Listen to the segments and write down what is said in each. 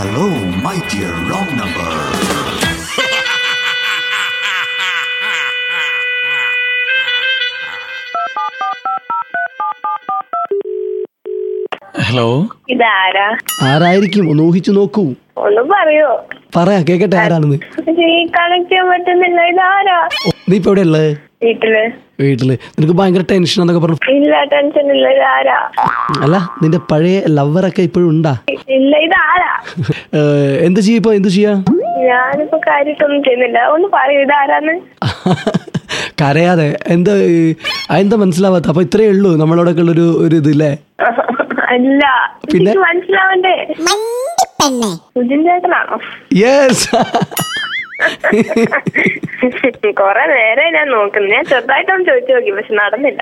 Hello, my dear wrong number. Hello, ഇതാരാ? ആരായിരിക്കും? ഒന്ന് ഊഹിച്ചു നോക്കൂ. ഒന്ന് പറയോ? പറയാ കേക്കട്ടെ ആരാണെന്ന്. കണക്ട് ചെയ്യാൻ പറ്റുന്നില്ല. ഇതാരാ? നീ ഇപ്പൊ എവിടെ ഉള്ളത്? വീട്ടില്. നിനക്ക് ഭയങ്കര ടെൻഷൻ എന്നൊക്കെ പറഞ്ഞു. ഇല്ല, ടെൻഷൻ ഇല്ല. ഇതാരാ? അല്ല, നിന്റെ പഴയ ലവറൊക്കെ ഇപ്പോഴും ഉണ്ടാ? ഇല്ല. ഇതാരാ? എന്ത് ചെയ്യാ? ഞാനിപ്പോ കാര്യമായിട്ടൊന്നും ചെയ്യുന്നില്ല. ഒന്ന് പറയൂ, ഇതാരാന്ന്? കരയാതെ. എന്താ മനസ്സിലാവാത്ത? അപ്പൊ ഇത്രയേ ഉള്ളൂ നമ്മളോടൊക്കെ ഉള്ളൊരു ഇതില്ലേ? അല്ല, പിന്നെ മനസ്സിലാവണ്ടേ? സുജിൻ ചേട്ടനാണോ? യെസ്. കൊറേ നേരെ ഞാൻ നോക്കുന്നു. ഞാൻ ചെറുതായിട്ടൊന്ന് ചോദിച്ചു നോക്കി, പക്ഷെ നടന്നില്ല.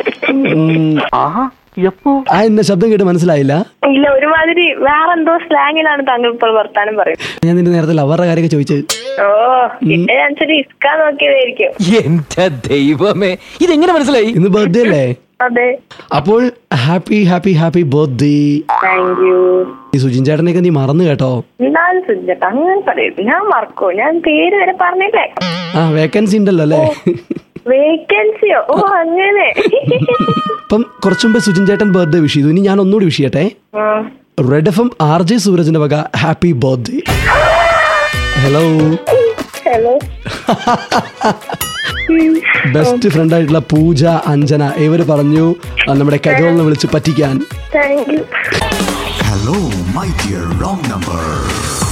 എന്നെ ശബ്ദം കേട്ട് മനസ്സിലായില്ല? ഇല്ല, ഒരുമാതിരി വേറെന്തോ സ്ലാങ്ങിലാണ് താങ്കൾ ഇപ്പോൾ വർത്താനം പറയും. ഞാൻ നിന്റെ നേരത്തെ ലവറുടെ കാര്യമൊക്കെ ചോദിച്ചത്. ഓ, കിട്ടിയ ഇസ്കാ നോക്കിയതായിരിക്കും. എന്റെ ദൈവമേ, ഇതെങ്ങനെ മനസ്സിലായി? ഇന്ന് ബർത്ത്ഡേ അല്ലേ? അതെ. അപ്പോൾ happy happy happy birthday. Thank you. ഈ സുജിൻ ചേട്ടനെയൊക്കെ നീ മറന്നു കേട്ടോ. എന്താണ് സുജിൻ ചേട്ടാ അങ്ങനെ പറയും? ഞാൻ മറക്കോ? ഞാൻ പേര് വരെ പറഞ്ഞില്ലേ? വേക്കൻസി ഉണ്ടല്ലോ അല്ലേ? വേക്കൻസിയോ? ഓ, അങ്ങനെ. അപ്പം കുറച്ചുമുമ്പ് സുജിൻ ചേട്ടൻ ബർത്ത്ഡേ വിഷ് ചെയ്തു. ഇനി ഞാൻ ഒന്നുകൂടി വിഷ് ചെയ്യട്ടെ. റെഡ് എഫ് എം RJ സൂരജിന്റെ വക happy birthday. Hello. Best friend ആയിട്ടുള്ള പൂജ, അഞ്ജന ഇവര് പറഞ്ഞു നമ്മുടെ കജോളിനെ വിളിച്ച് പറ്റിക്കാൻ. Thank you. Hello, my dear wrong number.